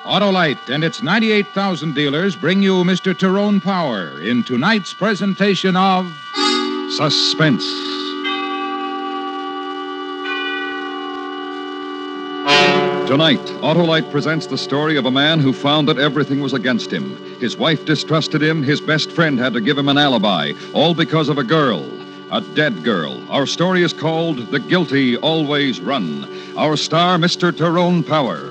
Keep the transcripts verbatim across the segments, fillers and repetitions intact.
Autolite and its ninety-eight thousand dealers bring you Mister Tyrone Power in tonight's presentation of Suspense. Tonight, Autolite presents the story of a man who found that everything was against him. His wife distrusted him, his best friend had to give him an alibi, all because of a girl, a dead girl. Our story is called The Guilty Always Run. Our star, Mister Tyrone Power.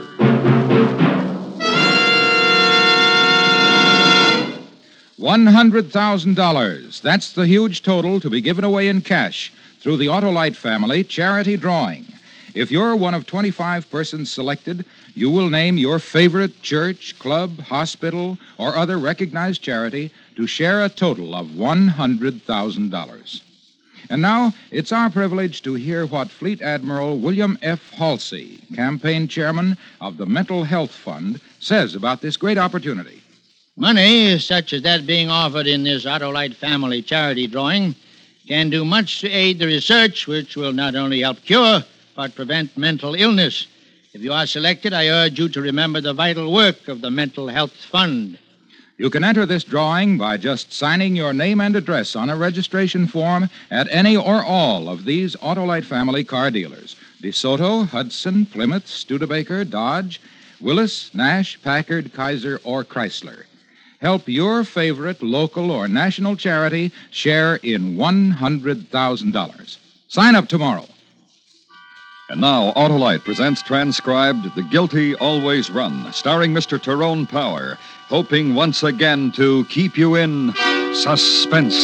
one hundred thousand dollars. That's the huge total to be given away in cash through the Autolite family charity drawing. If you're one of twenty-five persons selected, you will name your favorite church, club, hospital, or other recognized charity to share a total of one hundred thousand dollars. And now, it's our privilege to hear what Fleet Admiral William F. Halsey, campaign chairman of the Mental Health Fund, says about this great opportunity. Money, such as that being offered in this Autolite family charity drawing, can do much to aid the research, which will not only help cure, but prevent mental illness. If you are selected, I urge you to remember the vital work of the Mental Health Fund. You can enter this drawing by just signing your name and address on a registration form at any or all of these Autolite family car dealers. DeSoto, Hudson, Plymouth, Studebaker, Dodge, Willis, Nash, Packard, Kaiser, or Chrysler. Help your favorite local or national charity share in one hundred thousand dollars. Sign up tomorrow. And now, Autolite presents transcribed The Guilty Always Run, starring Mister Tyrone Power, hoping once again to keep you in suspense.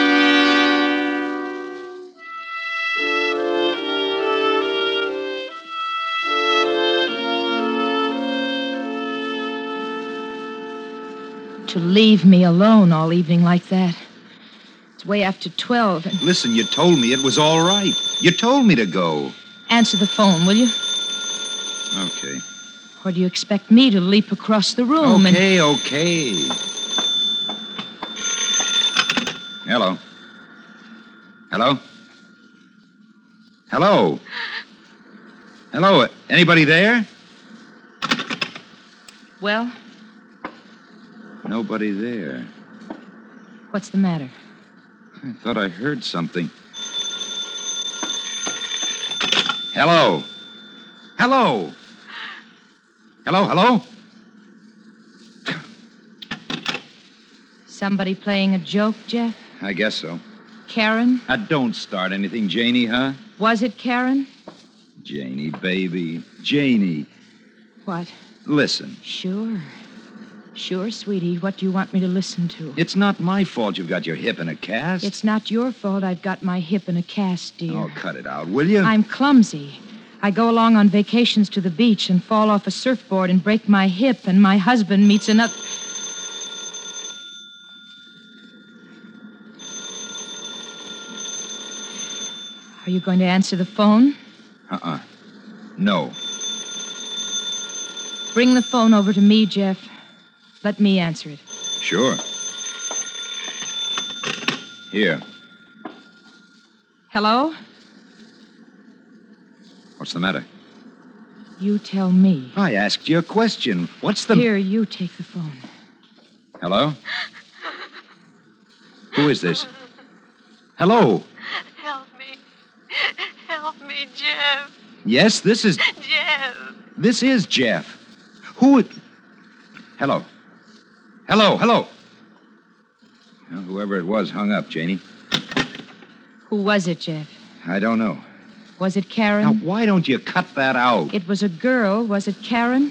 To leave me alone all evening like that. It's way after twelve and... Listen, you told me it was all right. You told me to go. Answer the phone, will you? Okay. Or do you expect me to leap across the room and... Okay, okay. Hello. Hello? Hello? Hello? Anybody there? Well, Nobody there. what's the matter? I thought I heard something. Hello? Hello? Hello, hello? Somebody playing a joke, Jeff? I guess so. Karen? Now, don't start anything, Janie, huh? Was it Karen? Janie, baby. Janie. What? Listen, Sure. Sure, sweetie. What do you want me to listen to? it's not my fault you've got your hip in a cast. It's not your fault I've got my hip in a cast, dear. Oh, cut it out, will you? I'm clumsy. I go along on vacations to the beach and fall off a surfboard and break my hip, and my husband meets another... Are you going to answer the phone? Uh-uh. No. Bring the phone over to me, Jeff. Let me answer it. Sure. Here. Hello? What's the matter? You tell me. I asked you a question. What's the... Here, you take the phone. Hello? Who is this? Hello? Help me. Help me, Jeff. Yes, this is... Jeff. This is Jeff. Who... Hello? Hello, hello. Well, whoever it was hung up, Janie. Who was it, Jeff? I don't know. Was it Karen? Now, why don't you cut that out? It was a girl. Was it Karen?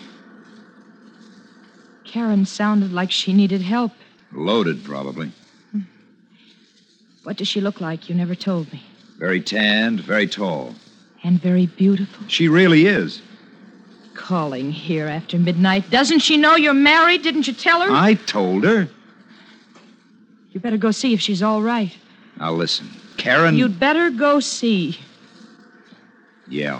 Karen sounded like she needed help. Loaded, probably. What does she look like? You never told me. Very tanned, very tall. And very beautiful. She really is. Calling here after midnight. Doesn't she know you're married? Didn't you tell her? I told her. You better go see if she's all right. Now, listen. Karen... You'd better go see. Yeah.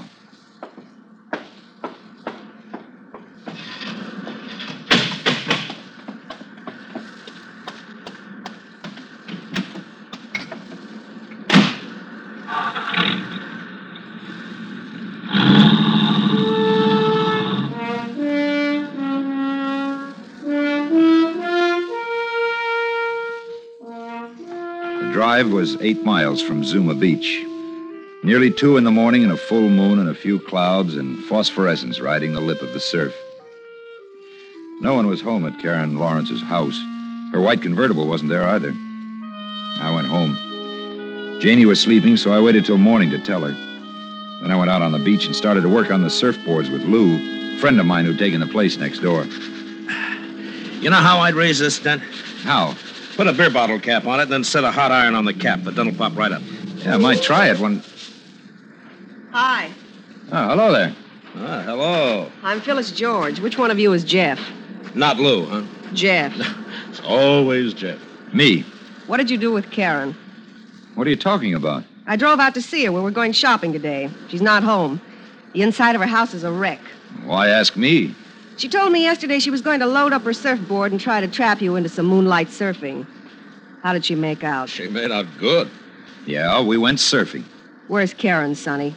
arrived was eight miles from Zuma Beach. Nearly two in the morning and a full moon and a few clouds and phosphorescence riding the lip of the surf. No one was home at Karen Lawrence's house. Her white convertible wasn't there either. I went home. Janie was sleeping, so I waited till morning to tell her. Then I went out on the beach and started to work on the surfboards with Lou, a friend of mine who'd taken the place next door. You know how I'd raise this dent? How? Put a beer bottle cap on it, then set a hot iron on the cap. The dent'll pop right up. Yeah, I might try it when... Hi, Oh, hello there. Ah, hello. I'm Phyllis George. Which one of you is Jeff? Not Lou, huh? Jeff. It's always Jeff. Me. What did you do with Karen? What are you talking about? I drove out to see her. We were going shopping today. She's not home. The inside of her house is a wreck. Why ask me? She told me yesterday she was going to load up her surfboard and try to trap you into some moonlight surfing. How did she make out? She made out good. Yeah, we went surfing. Where's Karen, Sonny?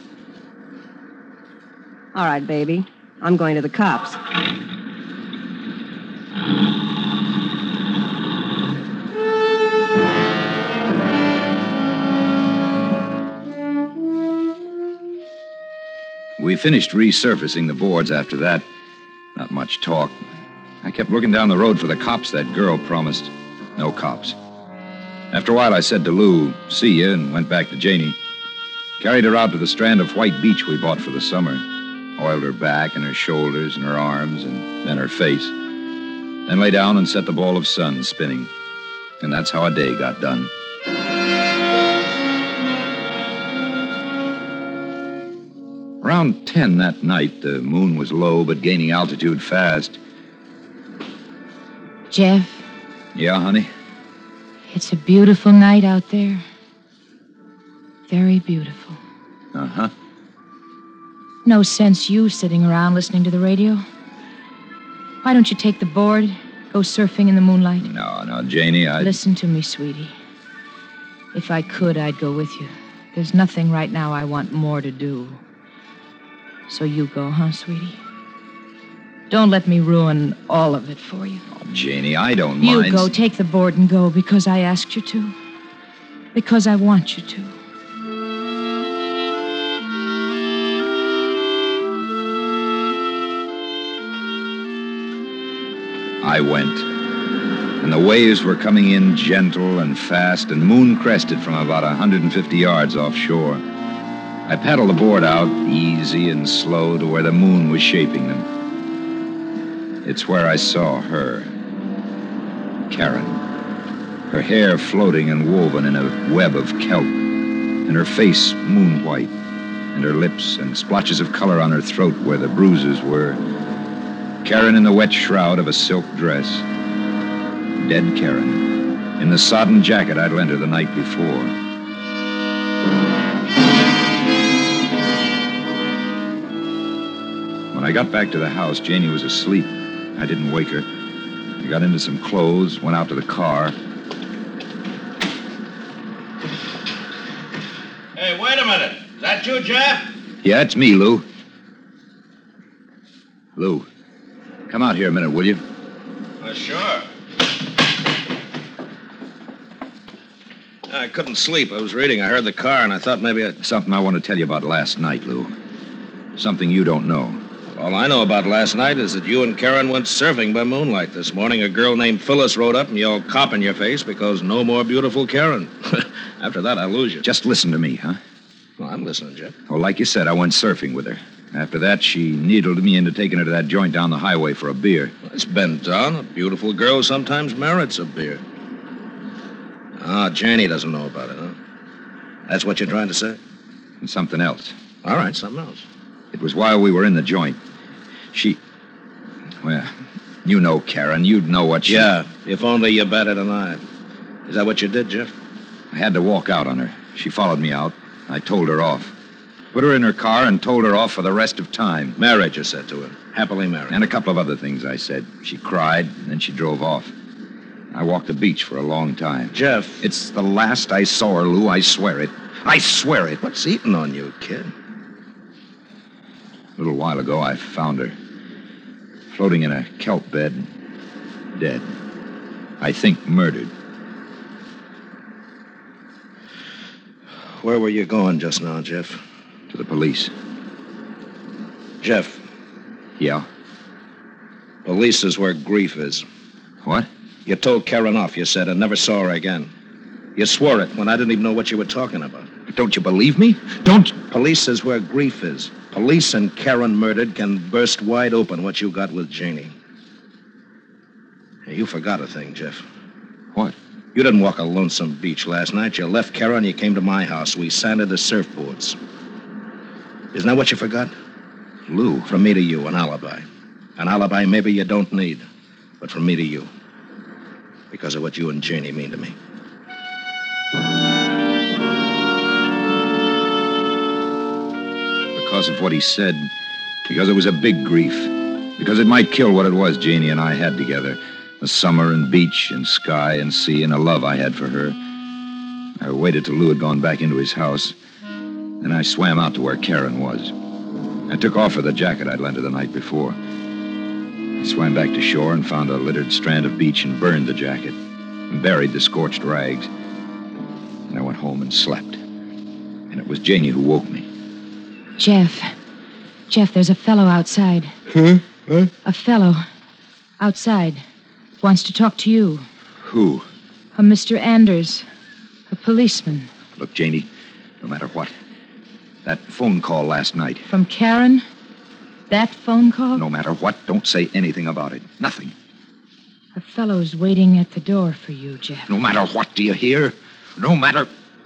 All right, baby. I'm going to the cops. We finished resurfacing the boards after that. Not much talk. I kept looking down the road for the cops that girl promised. No cops. After a while, I said to Lou, see ya, and went back to Janie. Carried her out to the strand of white beach we bought for the summer. Oiled her back and her shoulders and her arms and then her face. Then lay down and set the ball of sun spinning. And that's how a day got done. Around ten that night, the moon was low but gaining altitude fast. Jeff, Yeah, honey? it's a beautiful night out there. Very beautiful. Uh-huh. No sense you sitting around listening to the radio. Why don't you take the board, go surfing in the moonlight? No, no, Janie, I... Listen to me, sweetie. If I could, I'd go with you. There's nothing right now I want more to do. So you go, huh, sweetie? Don't let me ruin all of it for you. Oh, Janie, I don't You mind... go, take the board and go because I asked you to. Because I want you to. I went. And the waves were coming in gentle and fast and moon-crested from about one hundred fifty yards offshore. I paddled the board out, easy and slow, to where the moon was shaping them. It's where I saw her. Karen. Her hair floating and woven in a web of kelp, and her face moon-white, and her lips and splotches of color on her throat where the bruises were. Karen in the wet shroud of a silk dress. Dead Karen, in the sodden jacket I'd lent her the night before. When I got back to the house, Janie was asleep. I didn't wake her. I got into some clothes, went out to the car. Hey, wait a minute. Is that you, Jeff? Yeah, it's me, Lou. Lou, come out here a minute, will you? Uh, sure. I couldn't sleep. I was reading. I heard the car, and I thought maybe I'd... Something I want to tell you about last night, Lou. Something you don't know. All I know about last night is that you and Karen went surfing by moonlight. This morning, a girl named Phyllis rode up and yelled cop in your face because no more beautiful Karen. After that, I lose you. Just listen to me, huh? Well, I'm listening, Jeff. Well, like you said, I went surfing with her. After that, she needled me into taking her to that joint down the highway for a beer. Well, it's been done. A beautiful girl sometimes merits a beer. Ah, Janie doesn't know about it, huh? That's what you're trying to say? And something else. All right, something else. It was while we were in the joint. She... Well, you know Karen. You'd know what she... Yeah, if only you batted an eye. Is that what you did, Jeff? I had to walk out on her. She followed me out. I told her off. Put her in her car and told her off for the rest of time. Married, you said to her. Happily married. And a couple of other things I said. She cried, and then she drove off. I walked the beach for a long time. Jeff. It's the last I saw her, Lou. I swear it. I swear it. What's eating on you, kid? A little while ago, I found her. Floating in a kelp bed. Dead. I think murdered. Where were you going just now, Jeff? To the police. Jeff, Yeah? police is where grief is. What? You told Karen off, you said, and never saw her again. You swore it when I didn't even know what you were talking about. Don't you believe me? Don't... Police is where grief is. Police and Karen murdered can burst wide open what you got with Janie. Hey, you forgot a thing, Jeff. What? You didn't walk a lonesome beach last night. You left Karen, you came to my house. We sanded the surfboards. Isn't that what you forgot? Lou. From me to you, an alibi. An alibi maybe you don't need, but from me to you. Because of what you and Janie mean to me. Because of what he said. Because it was a big grief. Because it might kill what it was Janie and I had together. The summer and beach and sky and sea and a love I had for her. I waited till Lou had gone back into his house. Then I swam out to where Karen was. I took off her the jacket I'd lent her the night before. I swam back to shore and found a littered strand of beach and burned the jacket and buried the scorched rags. And I went home and slept. And it was Janie who woke me. Jeff. Jeff, there's a fellow outside. Huh? What? A fellow outside wants to talk to you. Who? A Mister Anders. A policeman. Look, Janie, no matter what, that phone call last night. From Karen? That phone call? No matter what, don't say anything about it. Nothing. A fellow's waiting at the door for you, Jeff. No matter what, do you hear? No matter...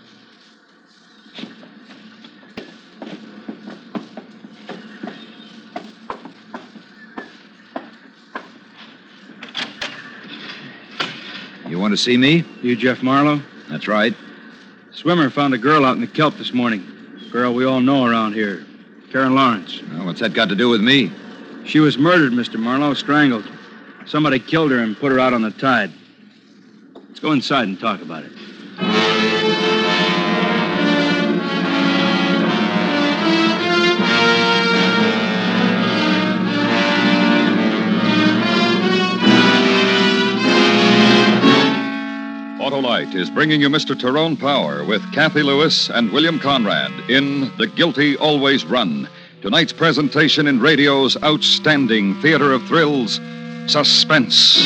You want to see me? You Jeff Marlowe? That's right. Swimmer found a girl out in the kelp this morning. Girl we all know around here. Karen Lawrence. Well, what's that got to do with me? She was murdered, Mister Marlowe, strangled. Somebody killed her and put her out on the tide. Let's go inside and talk about it. Autolite is bringing you Mister Tyrone Power with Kathy Lewis and William Conrad in The Guilty Always Run. Tonight's presentation in radio's outstanding theater of thrills, Suspense.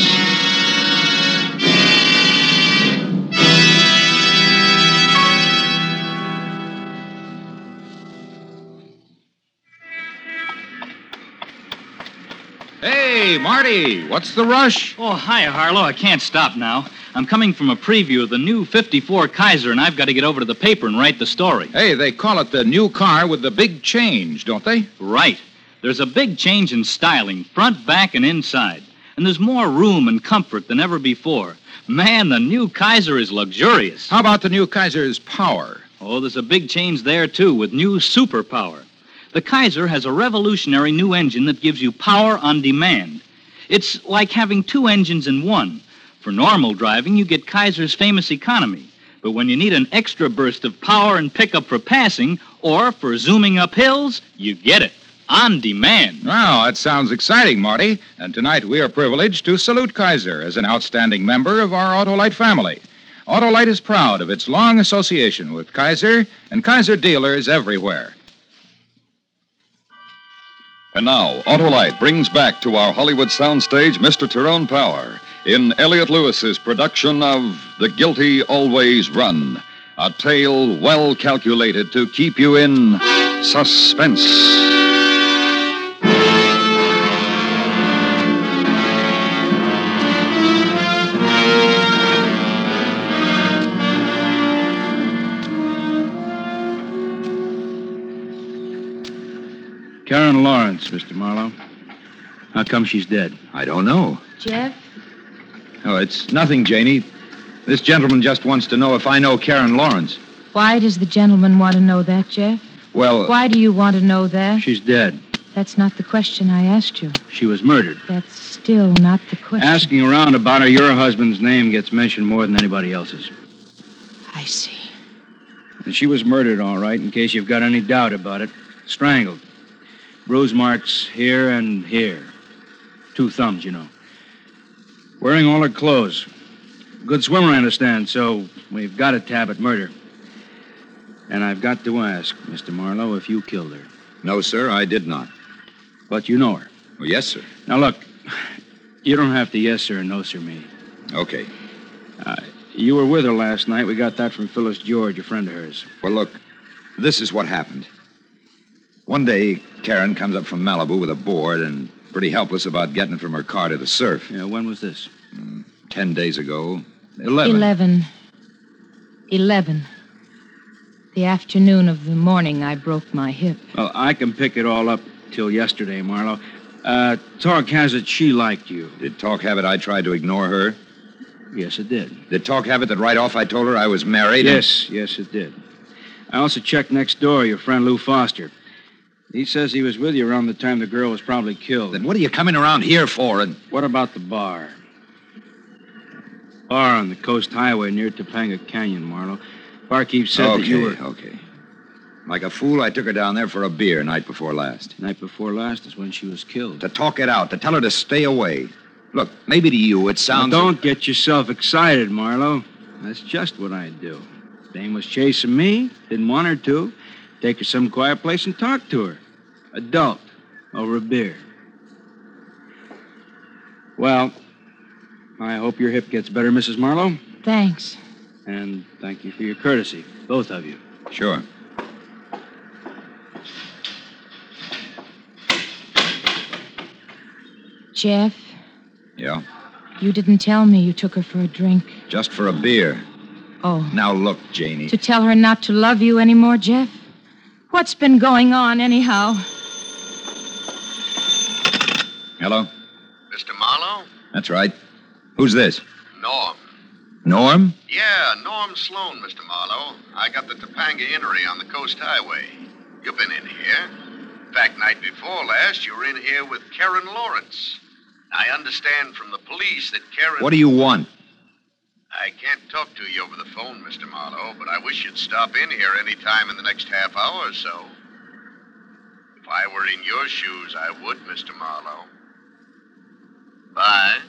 Hey, Marty, what's the rush? Oh, hi, Harlow. I can't stop now. I'm coming from a preview of the new fifty-four Kaiser, and I've got to get over to the paper and write the story. Hey, they call it the new car with the big change, don't they? Right. There's a big change in styling, front, back, and inside. And there's more room and comfort than ever before. Man, the new Kaiser is luxurious. How about the new Kaiser's power? Oh, there's a big change there, too, with new superpower. The Kaiser has a revolutionary new engine that gives you power on demand. It's like having two engines in one. For normal driving, you get Kaiser's famous economy. But when you need an extra burst of power and pickup for passing, or for zooming up hills, you get it. On demand. Wow, that sounds exciting, Marty. And tonight we are privileged to salute Kaiser as an outstanding member of our Autolite family. Autolite is proud of its long association with Kaiser and Kaiser dealers everywhere. And now, Autolite brings back to our Hollywood soundstage Mister Tyrone Power in Elliot Lewis's production of The Guilty Always Run, a tale well calculated to keep you in suspense. Karen Lawrence, Mister Marlowe. How come she's dead? I don't know. Jeff? Oh, it's nothing, Janie. This gentleman just wants to know if I know Karen Lawrence. Why does the gentleman want to know that, Jeff? Well... Why do you want to know that? She's dead. That's not the question I asked you. She was murdered. That's still not the question. Asking around about her, your husband's name gets mentioned more than anybody else's. I see. And she was murdered, all right, in case you've got any doubt about it. Strangled. Bruise marks here and here. Two thumbs, you know. Wearing all her clothes. Good swimmer, I understand, so we've got a tab at murder. And I've got to ask, Mister Marlowe, if you killed her. No, sir, I did not. But you know her. Oh, yes, sir. Now, look, you don't have to yes, sir, and no, sir, me. Okay. Uh, you were with her last night. We got that from Phyllis George, a friend of hers. Well, look, this is what happened. One day, Karen comes up from Malibu with a board and pretty helpless about getting it from her car to the surf. Yeah, when was this? Mm, ten days ago. Eleven. Eleven. Eleven. The afternoon of the morning I broke my hip. Well, I can pick it all up till yesterday, Marlowe. Uh, Talk has it she liked you. Did Talk have it I tried to ignore her? Yes, it did. Did Talk have it that right off I told her I was married? Yes, and... yes, it did. I also checked next door, your friend Lou Foster. He says he was with you around the time the girl was probably killed. Then what are you coming around here for? And what about the bar? Bar on the Coast Highway near Topanga Canyon, Marlowe. Barkeep said okay, that you were... Okay, Like a fool, I took her down there for a beer night before last. Night before last is when she was killed. To talk it out, to tell her to stay away. Look, maybe to you it sounds... Now, don't get yourself excited, Marlowe. That's just what I'd do. Dame was chasing me, didn't want her to. Take her some quiet place and talk to her. Adult, over a beer. Well, I hope your hip gets better, Missus Marlowe. Thanks. And thank you for your courtesy, both of you. Sure. Jeff? Yeah? You didn't tell me you took her for a drink. Just for a beer. Oh. Now look, Janie. To tell her not to love you anymore, Jeff? What's been going on, anyhow? Hello? Mister Marlowe? That's right. Who's this? Norm. Norm? Yeah, Norm Sloan, Mister Marlowe. I got the Topanga Innery on the Coast Highway. You've been in here. In fact, night before last, you were in here with Karen Lawrence. I understand from the police that Karen... What do you want? I can't talk to you over the phone, Mister Marlowe, but I wish you'd stop in here any time in the next half hour or so. If I were in your shoes, I would, Mister Marlowe. Bye.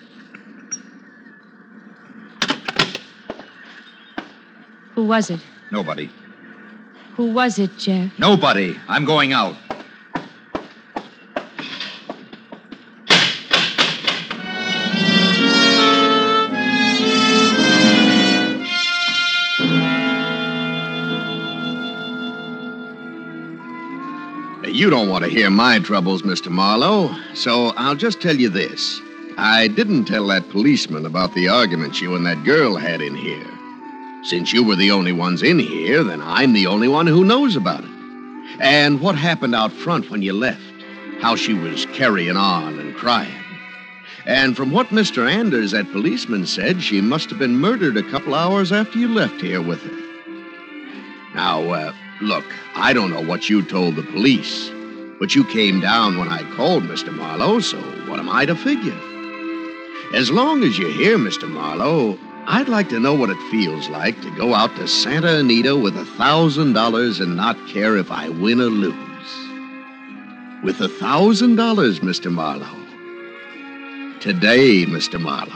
Who was it? Nobody. Who was it, Jeff? Nobody. I'm going out. You don't want to hear my troubles, Mister Marlowe, so I'll just tell you this. I didn't tell that policeman about the argument you and that girl had in here. Since you were the only ones in here, then I'm the only one who knows about it. And what happened out front when you left. How she was carrying on and crying. And from what Mister Anders, that policeman, said, she must have been murdered a couple hours after you left here with her. Now, uh, look, I don't know what you told the police, but you came down when I called, Mister Marlowe, so what am I to figure? As long as you're here, Mister Marlowe, I'd like to know what it feels like to go out to Santa Anita with a thousand dollars and not care if I win or lose. With a thousand dollars, Mister Marlowe. Today, Mister Marlowe.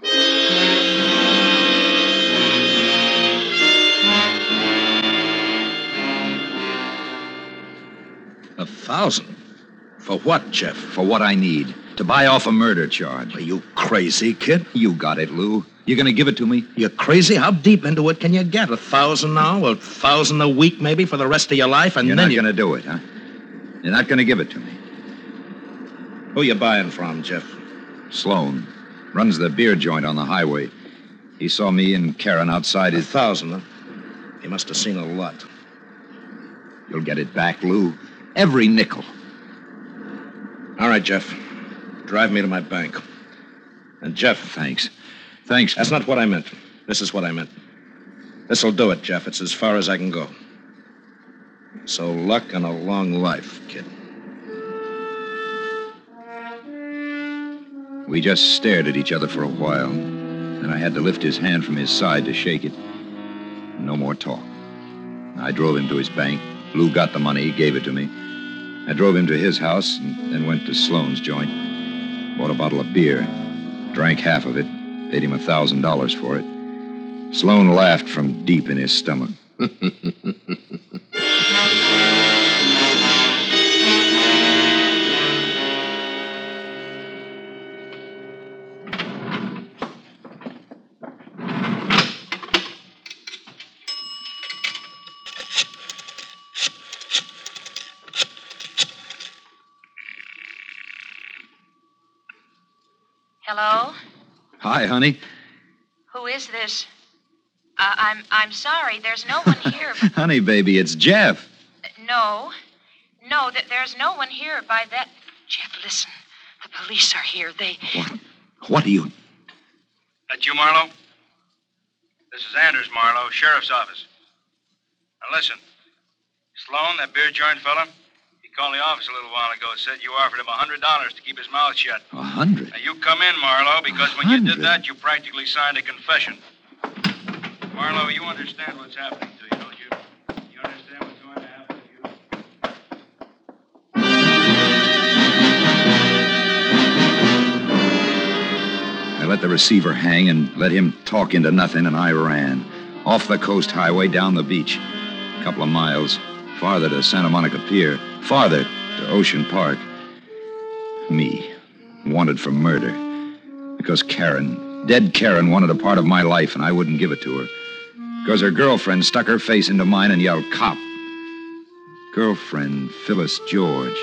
A thousand? For what, Jeff? For what I need. To buy off a murder charge. Are you crazy, kid? You got it, Lou. You gonna give it to me? You're crazy? How deep into it can you get? A thousand now? A thousand a week, maybe, for the rest of your life? And You're then not you... gonna do it, huh? You're not gonna give it to me. Who you buying from, Jeff? Sloan. Runs the beer joint on the highway. He saw me and Karen outside his... A thousand, huh? He must have seen a lot. You'll get it back, Lou. Every nickel. All right, Jeff. Drive me to my bank. And, Jeff... Thanks. Thanks. That's not what I meant. This is what I meant. This'll do it, Jeff. It's as far as I can go. So luck and a long life, kid. We just stared at each other for a while. Then I had to lift his hand from his side to shake it. No more talk. I drove him to his bank. Lou got the money, gave it to me. I drove him to his house and then went to Sloan's joint. Bought a bottle of beer. Drank half of it. Paid him a thousand dollars for it. Sloan laughed from deep in his stomach. Hello? Hi, honey. Who is this? Uh, I'm I'm sorry. There's no one here. Honey, baby, it's Jeff. No. No, th- there's no one here by that... Jeff, listen. The police are here. They... What? What are you... That you, Marlowe? This is Anders Marlowe, Sheriff's Office. Now listen, Sloan, that beer joint fella, he called the office a little while ago and said you offered him a hundred dollars to keep his mouth shut. A hundred? Now you come in, Marlowe, because when you did that, you practically signed a confession. Marlowe, you understand what's happening to you, don't you? You understand what's going to happen to you? I let the receiver hang and let him talk into nothing, and I ran. Off the coast highway, down the beach. A couple of miles. Farther to Santa Monica Pier. Farther to Ocean Park. Me. Wanted for murder. Because Karen, dead Karen, wanted a part of my life, and I wouldn't give it to her. Because her girlfriend stuck her face into mine and yelled, "Cop." Girlfriend, Phyllis George.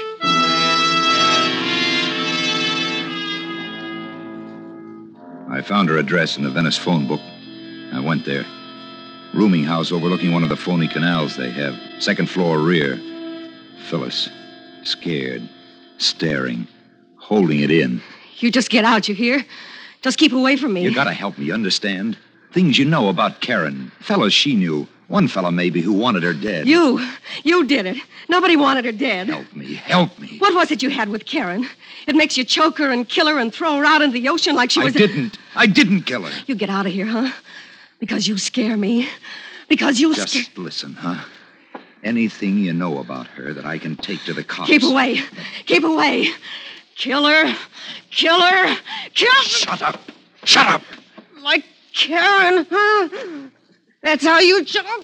I found her address in the Venice phone book. I went there. Rooming house overlooking one of the phony canals they have. Second floor rear. Phyllis. Scared. Staring. Holding it in. You just get out, you hear? Just keep away from me. You gotta help me, understand? Things you know about Karen. Fellas she knew. One fella maybe who wanted her dead. You. You did it. Nobody wanted her dead. Help me. Help me. What was it you had with Karen? It makes you choke her and kill her and throw her out into the ocean like she was... I didn't. I didn't kill her. You get out of here, huh? Because you scare me. Because you Just scare... listen, huh? Anything you know about her that I can take to the cops. Keep away. Keep away. Kill her. Kill her. Kill her. Shut up. Shut up. Like Karen, huh? That's how you choke.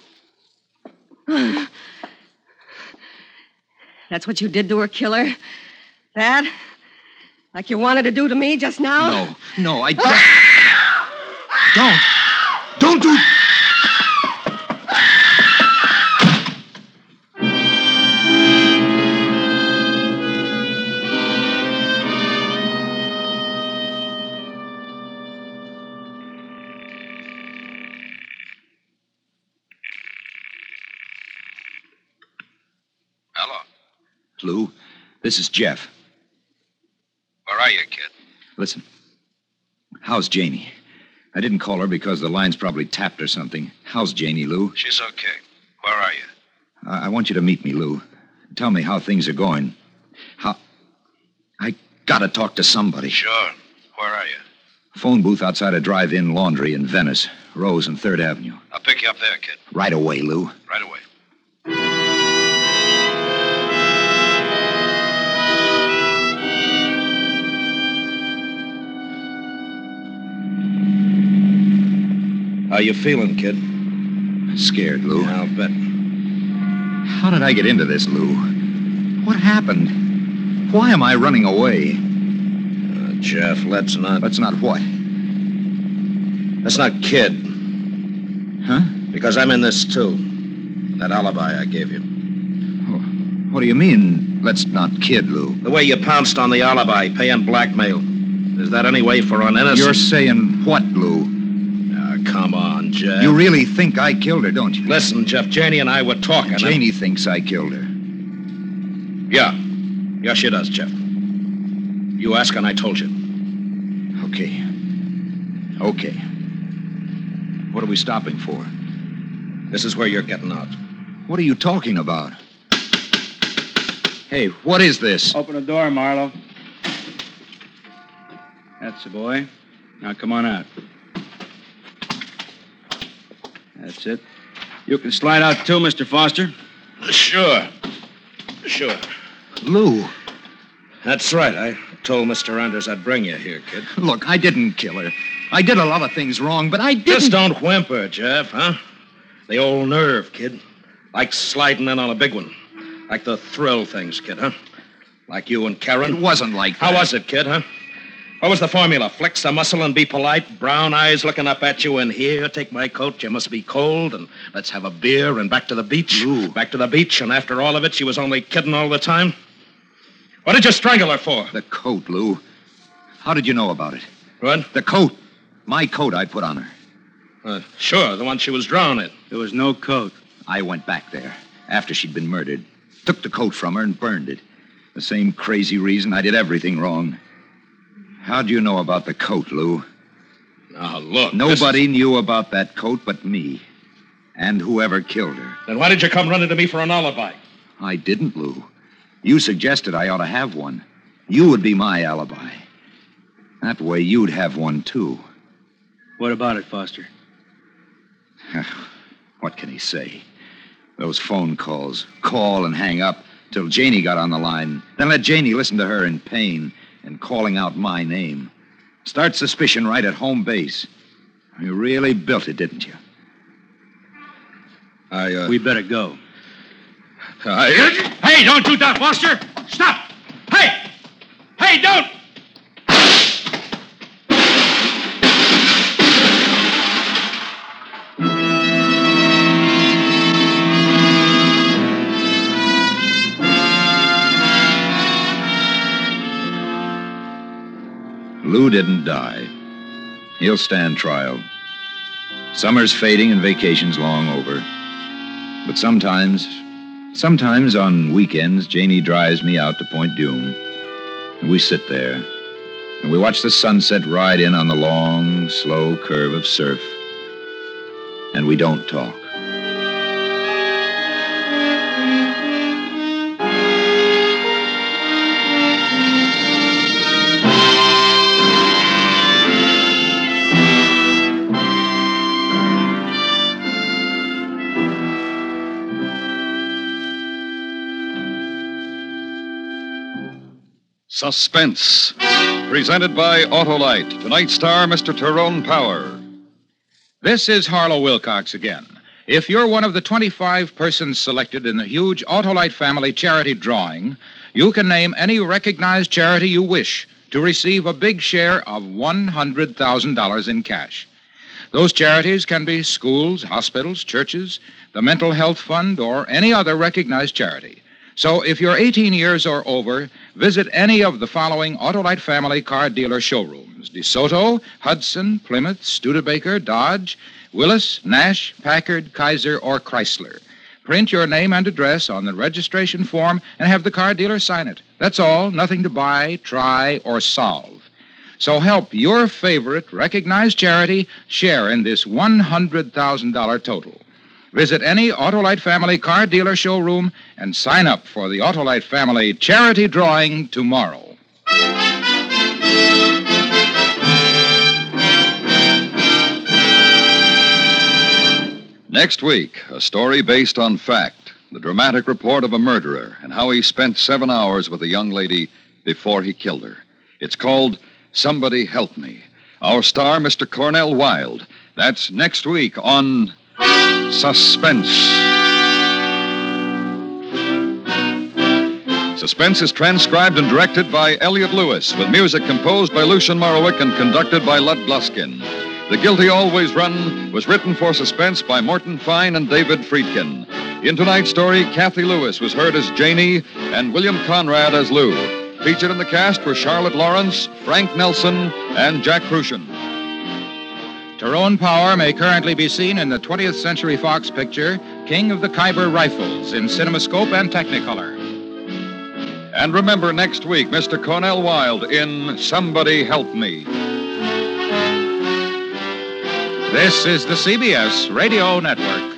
That's what you did to her, killer? That? Like you wanted to do to me just now? No, no, I don't. Don't. Don't do... Hello. Lou, this is Jeff. Where are you, kid? Listen, how's Janie? I didn't call her because the line's probably tapped or something. How's Janie, Lou? She's okay. Where are you? I, I want you to meet me, Lou. Tell me how things are going. How... I gotta talk to somebody. Sure. Where are you? Phone booth outside a drive-in laundry in Venice. Rose and third Avenue. I'll pick you up there, kid. Right away, Lou. Right away. How you feeling, kid? Scared, Lou. Yeah, I'll bet. How did I get into this, Lou? What happened? Why am I running away? Uh, Jeff, let's not... Let's not what? Let's not kid. Huh? Because I'm in this, too. That alibi I gave you. What do you mean, let's not kid, Lou? The way you pounced on the alibi, paying blackmail. Is that any way for an innocent... You're saying what, Lou? Ah, come on, Jeff. You really think I killed her, don't you? Listen, Jeff, Janie and I were talking. Janie thinks I killed her. Yeah. Yeah, she does, Jeff. You ask and I told you. Okay. Okay. What are we stopping for? This is where you're getting out. What are you talking about? Hey, what is this? Open the door, Marlowe. That's the boy. Now come on out. That's it. You can slide out too, Mister Foster. Sure. Sure. Lou. That's right. I told Mister Anders I'd bring you here, kid. Look, I didn't kill her. I did a lot of things wrong, but I didn't... Just don't whimper, Jeff, huh? The old nerve, kid. Like sliding in on a big one. Like the thrill things, kid, huh? Like you and Karen. It wasn't like that. How was it, kid, huh? What was the formula? Flex the muscle and be polite. Brown eyes looking up at you, and here, take my coat. You must be cold, and let's have a beer and back to the beach. Lou. Back to the beach, and after all of it, she was only kidding all the time. What did you strangle her for? The coat, Lou. How did you know about it? What? The coat. My coat I put on her. Uh, sure, the one she was drowned in. There was no coat. I went back there after she'd been murdered, took the coat from her and burned it. The same crazy reason I did everything wrong. How'd you know about the coat, Lou? Now, look. Nobody is... knew about that coat but me. And whoever killed her. Then why did you come running to me for an alibi? I didn't, Lou. You suggested I ought to have one. You would be my alibi. That way you'd have one, too. What about it, Foster? What can he say? Those phone calls. Call and hang up till Janie got on the line. Then let Janie listen to her in pain and calling out my name. Start suspicion right at home base. You really built it, didn't you? I, uh... We better go. I... Hey, don't do that, Foster! Stop! Hey! Hey, don't! Lou didn't die. He'll stand trial. Summer's fading and vacation's long over. But sometimes, sometimes on weekends, Janie drives me out to Point Dume. And we sit there, and we watch the sunset ride in on the long, slow curve of surf. And we don't talk. Suspense, presented by Autolite. Tonight's star, Mister Tyrone Power. This is Harlow Wilcox again. If you're one of the twenty-five persons selected in the huge Autolite family charity drawing, you can name any recognized charity you wish to receive a big share of one hundred thousand dollars in cash. Those charities can be schools, hospitals, churches, the Mental Health Fund, or any other recognized charity. So if you're eighteen years or over, visit any of the following Autolite family car dealer showrooms: DeSoto, Hudson, Plymouth, Studebaker, Dodge, Willis, Nash, Packard, Kaiser, or Chrysler. Print your name and address on the registration form and have the car dealer sign it. That's all. Nothing to buy, try, or solve. So help your favorite recognized charity share in this one hundred thousand dollars total. Visit any Autolite family car dealer showroom and sign up for the Autolite family charity drawing tomorrow. Next week, a story based on fact. The dramatic report of a murderer and how he spent seven hours with a young lady before he killed her. It's called Somebody Help Me. Our star, Mister Cornell Wilde. That's next week on Suspense. Suspense is transcribed and directed by Elliot Lewis, with music composed by Lucien Morawick and conducted by Lud Gluskin. The Guilty Always Run was written for Suspense by Morton Fine and David Friedkin. In tonight's story, Kathy Lewis was heard as Janie and William Conrad as Lou. Featured in the cast were Charlotte Lawrence, Frank Nelson, and Jack Crucian. Tyrone Power may currently be seen in the twentieth Century Fox picture, King of the Khyber Rifles, in CinemaScope and Technicolor. And remember, next week, Mister Cornell Wilde in Somebody Help Me. This is the C B S Radio Network.